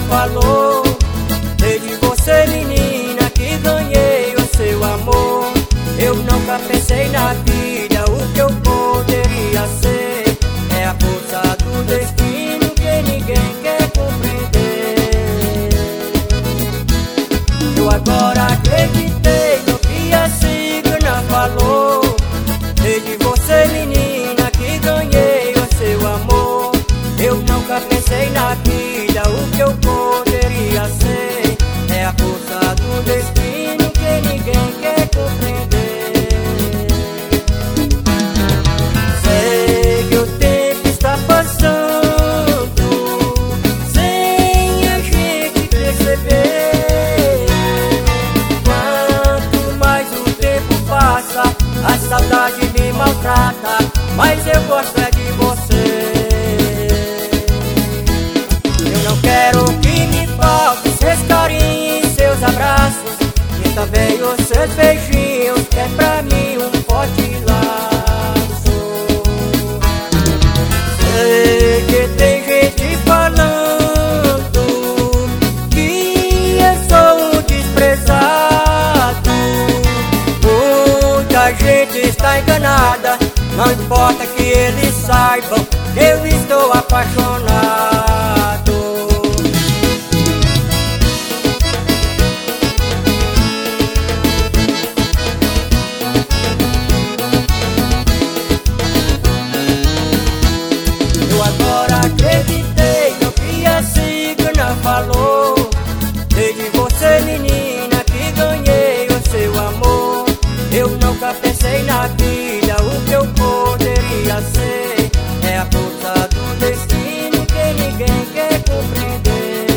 falou. Desde você, menina, que ganhei o seu amor. Eu nunca pensei na vida o que eu poderia ser. É a força do destino que ninguém quer compreender. Eu agora acreditei no que a cigana falou. Desde você, menina, que ganhei o seu amor. Eu nunca pensei na vida o que eu poderia ser. É a força do destino que ninguém quer compreender. Sei que o tempo está passando sem a gente perceber. Quanto mais o tempo passa, a saudade me maltrata, mas eu gosto é de você. Eu não quero que me falte seus carinhos, seus abraços e também os seus beijinhos, que é pra mim um forte laço. Sei que tem gente falando que eu sou um desprezado. Muita gente está enganada, não importa que eles saibam, eu estou apaixonado. Eu agora acreditei no que a cigana falou. Desde você, menina, que ganhei o seu amor. Eu nunca pensei na vida o que eu poderia ser. É a força do destino que ninguém quer compreender.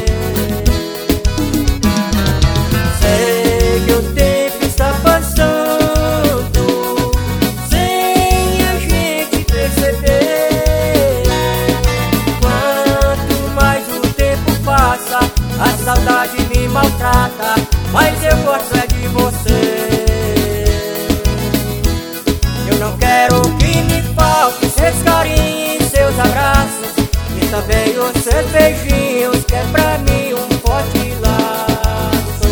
Sei que o tempo está passando sem a gente perceber. Quanto mais o tempo passa, a saudade me maltrata, mas eu gosto é de você. Eu não quero que me falte seus carinhos, seus abraços e também os seus beijinhos, que é pra mim um forte laço.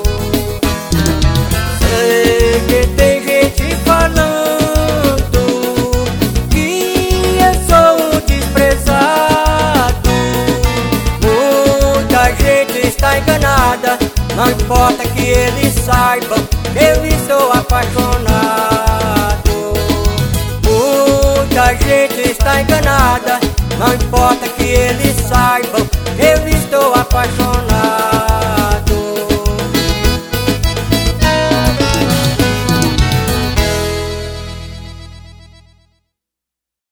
Sei que tem gente falando que eu sou um desprezado. Muita gente está enganada, não importa que eles saibam, eu estou apaixonado. Muita gente está enganada, não importa